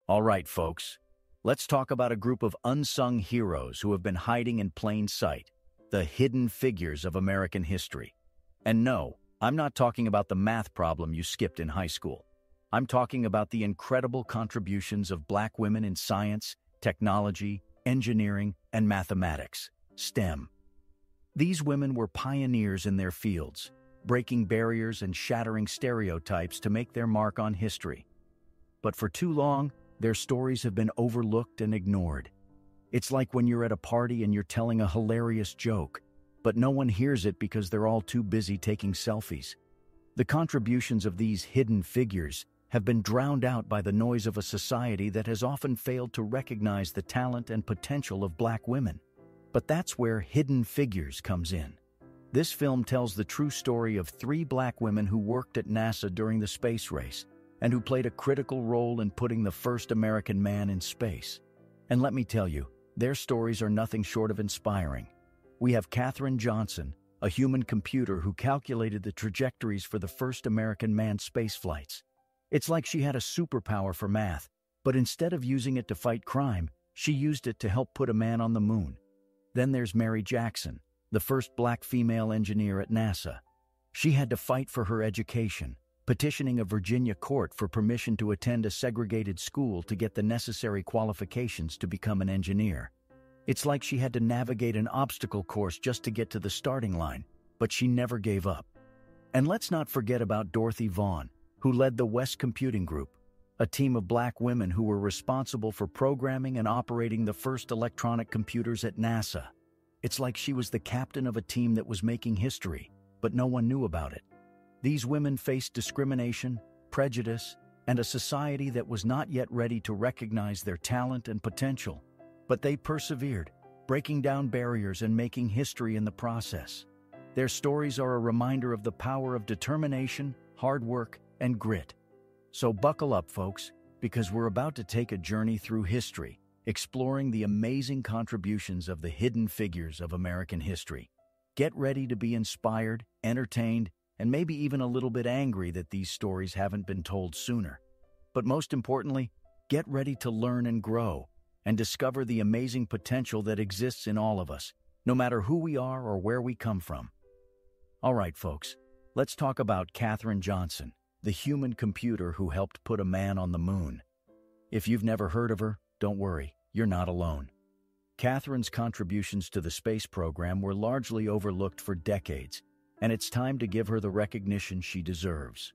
All right, folks, let's talk about a group of unsung heroes who have been hiding in plain sight, the hidden figures of American history. And no, I'm not talking about the math problem you skipped in high school. I'm talking about the incredible contributions of Black women in science, technology, engineering, and mathematics, STEM. These women were pioneers in their fields, breaking barriers and shattering stereotypes to make their mark on history. But for too long, their stories have been overlooked and ignored. It's like when you're at a party and you're telling a hilarious joke, but no one hears it because they're all too busy taking selfies. The contributions of these hidden figures have been drowned out by the noise of a society that has often failed to recognize the talent and potential of Black women. But that's where Hidden Figures comes in. This film tells the true story of 3 Black women who worked at NASA during the space race and who played a critical role in putting the first American man in space. And let me tell you, their stories are nothing short of inspiring. We have Katherine Johnson, a human computer who calculated the trajectories for the first American manned space flights. It's like she had a superpower for math, but instead of using it to fight crime, she used it to help put a man on the moon. Then there's Mary Jackson, the first Black female engineer at NASA. She had to fight for her education, petitioning a Virginia court for permission to attend a segregated school to get the necessary qualifications to become an engineer. It's like she had to navigate an obstacle course just to get to the starting line, but she never gave up. And let's not forget about Dorothy Vaughan, who led the West Computing Group, a team of Black women who were responsible for programming and operating the first electronic computers at NASA. It's like she was the captain of a team that was making history, but no one knew about it. These women faced discrimination, prejudice, and a society that was not yet ready to recognize their talent and potential. But they persevered, breaking down barriers and making history in the process. Their stories are a reminder of the power of determination, hard work, and grit. So buckle up, folks, because we're about to take a journey through history, exploring the amazing contributions of the hidden figures of American history. Get ready to be inspired, entertained, and maybe even a little bit angry that these stories haven't been told sooner. But most importantly, get ready to learn and grow, and discover the amazing potential that exists in all of us, no matter who we are or where we come from. All right, folks, let's talk about Katherine Johnson, the human computer who helped put a man on the moon. If you've never heard of her, don't worry, you're not alone. Katherine's contributions to the space program were largely overlooked for decades, and it's time to give her the recognition she deserves.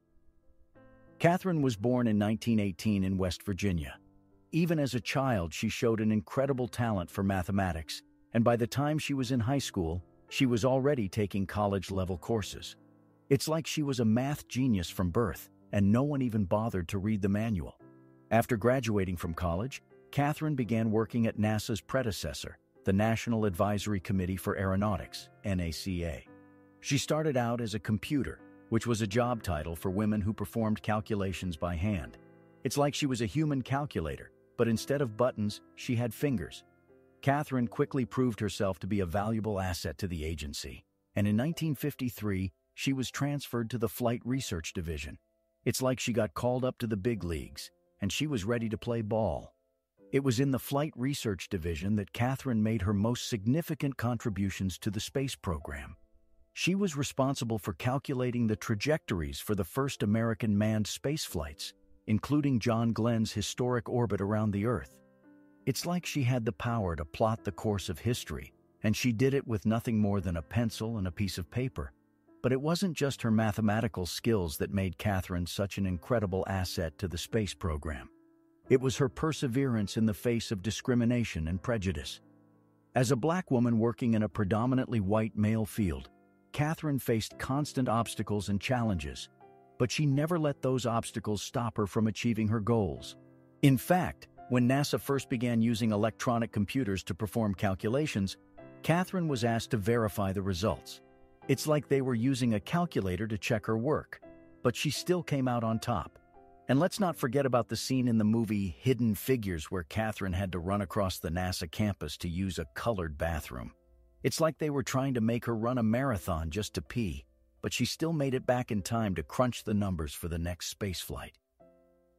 Katherine was born in 1918 in West Virginia. Even as a child, she showed an incredible talent for mathematics, and by the time she was in high school, she was already taking college-level courses. It's like she was a math genius from birth, and no one even bothered to read the manual. After graduating from college, Katherine began working at NASA's predecessor, the National Advisory Committee for Aeronautics, NACA. She started out as a computer, which was a job title for women who performed calculations by hand. It's like she was a human calculator, but instead of buttons, she had fingers. Katherine quickly proved herself to be a valuable asset to the agency, and in 1953, she was transferred to the Flight Research Division. It's like she got called up to the big leagues, and she was ready to play ball. It was in the Flight Research Division that Katherine made her most significant contributions to the space program. She was responsible for calculating the trajectories for the first American manned space flights, including John Glenn's historic orbit around the Earth. It's like she had the power to plot the course of history, and she did it with nothing more than a pencil and a piece of paper. But it wasn't just her mathematical skills that made Katherine such an incredible asset to the space program. It was her perseverance in the face of discrimination and prejudice. As a Black woman working in a predominantly white male field, Katherine faced constant obstacles and challenges, but she never let those obstacles stop her from achieving her goals. In fact, when NASA first began using electronic computers to perform calculations, Katherine was asked to verify the results. It's like they were using a calculator to check her work, but she still came out on top. And let's not forget about the scene in the movie Hidden Figures where Katherine had to run across the NASA campus to use a colored bathroom. It's like they were trying to make her run a marathon just to pee, but she still made it back in time to crunch the numbers for the next space flight.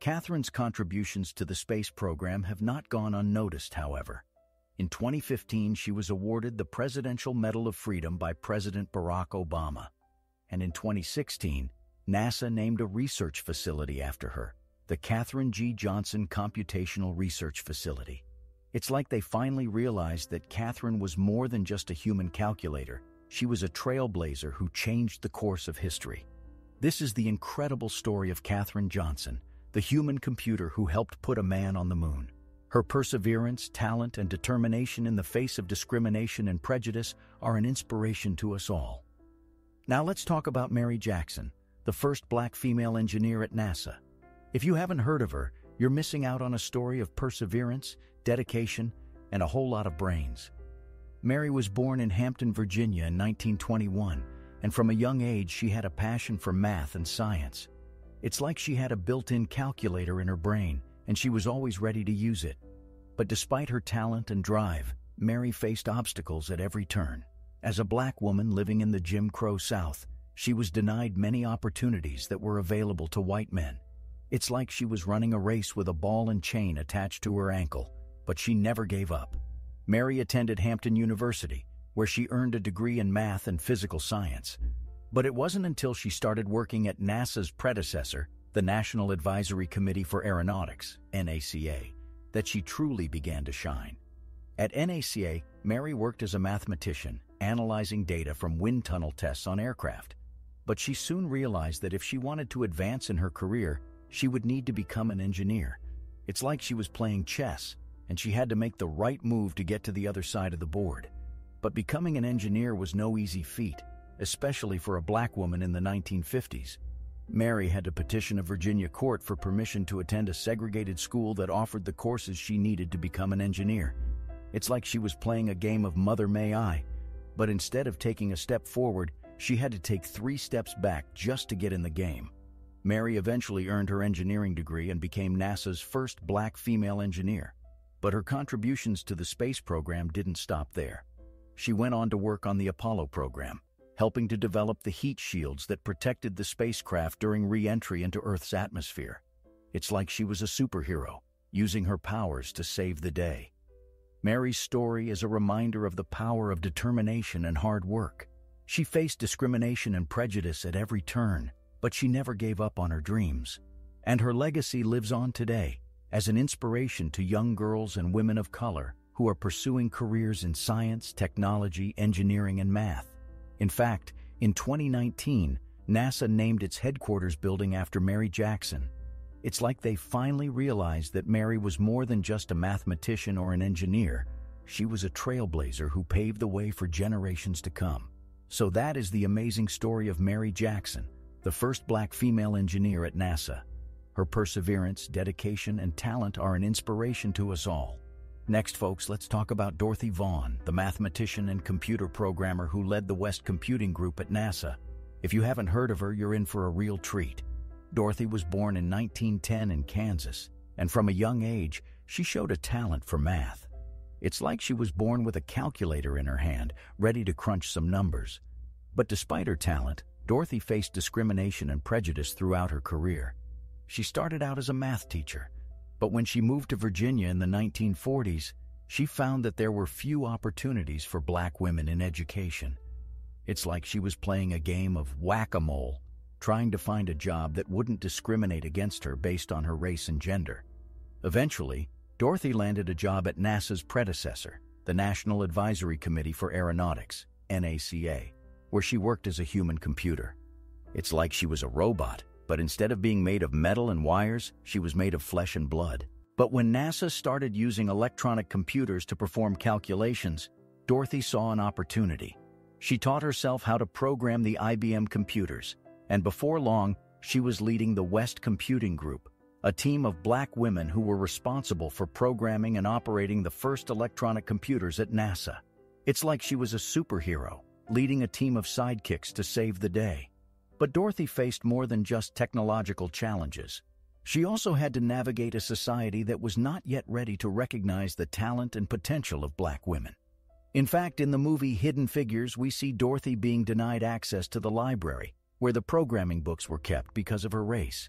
Catherine's contributions to the space program have not gone unnoticed, however. In 2015, she was awarded the Presidential Medal of Freedom by President Barack Obama. And in 2016, NASA named a research facility after her, the Katherine G. Johnson Computational Research Facility. It's like they finally realized that Katherine was more than just a human calculator. She was a trailblazer who changed the course of history. This is the incredible story of Katherine Johnson, the human computer who helped put a man on the moon. Her perseverance, talent, and determination in the face of discrimination and prejudice are an inspiration to us all. Now let's talk about Mary Jackson, the first black female engineer at NASA. If you haven't heard of her, you're missing out on a story of perseverance, dedication, and a whole lot of brains. Mary was born in Hampton, Virginia in 1921, and from a young age she had a passion for math and science. It's like she had a built-in calculator in her brain, and she was always ready to use it. But despite her talent and drive, Mary faced obstacles at every turn. As a black woman living in the Jim Crow South, she was denied many opportunities that were available to white men. It's like she was running a race with a ball and chain attached to her ankle, but she never gave up. Mary attended Hampton University, where she earned a degree in math and physical science. But it wasn't until she started working at NASA's predecessor, the National Advisory Committee for Aeronautics, NACA, that she truly began to shine. At NACA, Mary worked as a mathematician, analyzing data from wind tunnel tests on aircraft. But she soon realized that if she wanted to advance in her career, she would need to become an engineer. It's like she was playing chess, and she had to make the right move to get to the other side of the board. But becoming an engineer was no easy feat, especially for a black woman in the 1950s. Mary had to petition a Virginia court for permission to attend a segregated school that offered the courses she needed to become an engineer. It's like she was playing a game of Mother May I, but instead of taking a step forward, she had to take 3 steps back just to get in the game. Mary eventually earned her engineering degree and became NASA's first black female engineer. But her contributions to the space program didn't stop there. She went on to work on the Apollo program, helping to develop the heat shields that protected the spacecraft during re-entry into Earth's atmosphere. It's like she was a superhero, using her powers to save the day. Mary's story is a reminder of the power of determination and hard work. She faced discrimination and prejudice at every turn, but she never gave up on her dreams. And her legacy lives on today as an inspiration to young girls and women of color who are pursuing careers in science, technology, engineering, and math. In fact, in 2019, NASA named its headquarters building after Mary Jackson. It's like they finally realized that Mary was more than just a mathematician or an engineer. She was a trailblazer who paved the way for generations to come. So that is the amazing story of Mary Jackson, the first black female engineer at NASA. Her perseverance, dedication, and talent are an inspiration to us all. Next, folks, let's talk about Dorothy Vaughan, the mathematician and computer programmer who led the West Computing Group at NASA. If you haven't heard of her, you're in for a real treat. Dorothy was born in 1910 in Kansas, and from a young age, she showed a talent for math. It's like she was born with a calculator in her hand, ready to crunch some numbers. But despite her talent, Dorothy faced discrimination and prejudice throughout her career. She started out as a math teacher, but when she moved to Virginia in the 1940s, she found that there were few opportunities for black women in education. It's like she was playing a game of whack-a-mole, trying to find a job that wouldn't discriminate against her based on her race and gender. Eventually, Dorothy landed a job at NASA's predecessor, the National Advisory Committee for Aeronautics, NACA, where she worked as a human computer. It's like she was a robot, but instead of being made of metal and wires, she was made of flesh and blood. But when NASA started using electronic computers to perform calculations, Dorothy saw an opportunity. She taught herself how to program the IBM computers, and before long, she was leading the West Computing Group, a team of black women who were responsible for programming and operating the first electronic computers at NASA. It's like she was a superhero, leading a team of sidekicks to save the day. But Dorothy faced more than just technological challenges. She also had to navigate a society that was not yet ready to recognize the talent and potential of black women. In fact, in the movie Hidden Figures, we see Dorothy being denied access to the library, where the programming books were kept because of her race.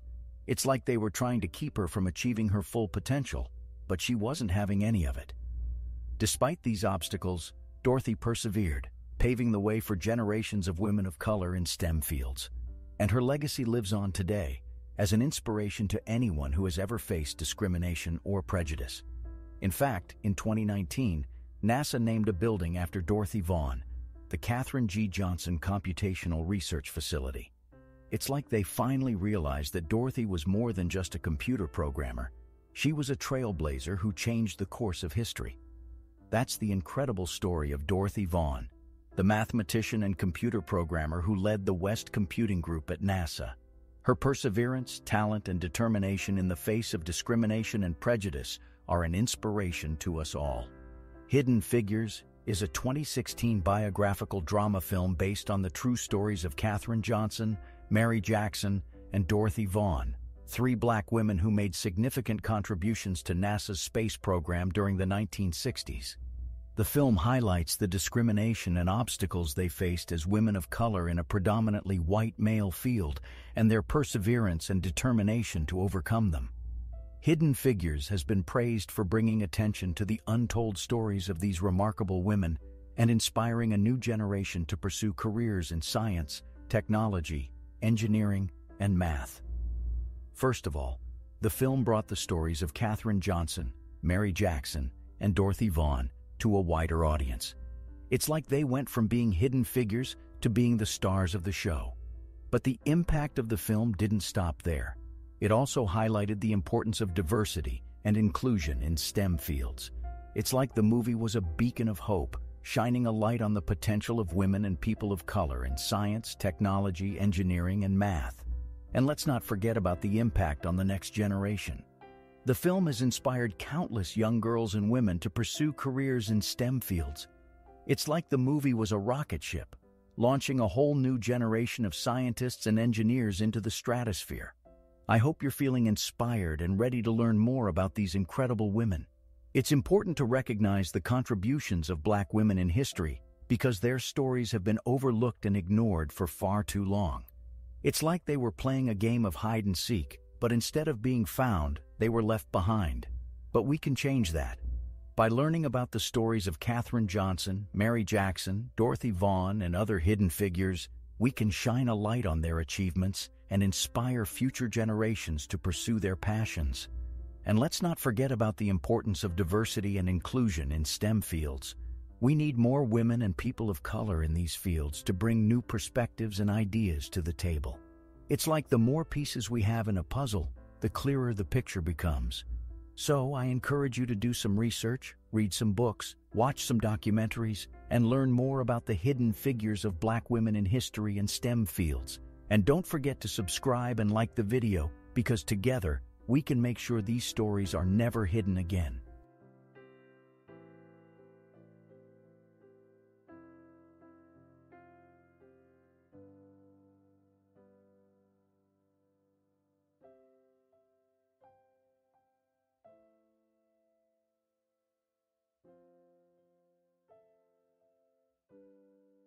It's like they were trying to keep her from achieving her full potential, but she wasn't having any of it. Despite these obstacles, Dorothy persevered, paving the way for generations of women of color in STEM fields. And her legacy lives on today as an inspiration to anyone who has ever faced discrimination or prejudice. In fact, in 2019, NASA named a building after Dorothy Vaughan, the Katherine G. Johnson Computational Research Facility. It's like they finally realized that Dorothy was more than just a computer programmer. She was a trailblazer who changed the course of history. That's the incredible story of Dorothy Vaughan, the mathematician and computer programmer who led the West Computing Group at NASA. Her perseverance, talent, and determination in the face of discrimination and prejudice are an inspiration to us all. Hidden Figures is a 2016 biographical drama film based on the true stories of Katherine Johnson, Mary Jackson, and Dorothy Vaughan, three Black women who made significant contributions to NASA's space program during the 1960s. The film highlights the discrimination and obstacles they faced as women of color in a predominantly white male field and their perseverance and determination to overcome them. Hidden Figures has been praised for bringing attention to the untold stories of these remarkable women and inspiring a new generation to pursue careers in science, technology, engineering, and math. First of all, the film brought the stories of Katherine Johnson, Mary Jackson, and Dorothy Vaughan to a wider audience. It's like they went from being hidden figures to being the stars of the show. But the impact of the film didn't stop there. It also highlighted the importance of diversity and inclusion in STEM fields. It's like the movie was a beacon of hope, shining a light on the potential of women and people of color in science, technology, engineering, and math. And let's not forget about the impact on the next generation. The film has inspired countless young girls and women to pursue careers in STEM fields. It's like the movie was a rocket ship, launching a whole new generation of scientists and engineers into the stratosphere. I hope you're feeling inspired and ready to learn more about these incredible women. It's important to recognize the contributions of Black women in history because their stories have been overlooked and ignored for far too long. It's like they were playing a game of hide and seek, but instead of being found, they were left behind. But we can change that. By learning about the stories of Katherine Johnson, Mary Jackson, Dorothy Vaughan, and other hidden figures, we can shine a light on their achievements and inspire future generations to pursue their passions. And let's not forget about the importance of diversity and inclusion in STEM fields. We need more women and people of color in these fields to bring new perspectives and ideas to the table. It's like the more pieces we have in a puzzle, the clearer the picture becomes. So I encourage you to do some research, read some books, watch some documentaries, and learn more about the hidden figures of Black women in history and STEM fields. And don't forget to subscribe and like the video, because together we can make sure these stories are never hidden again.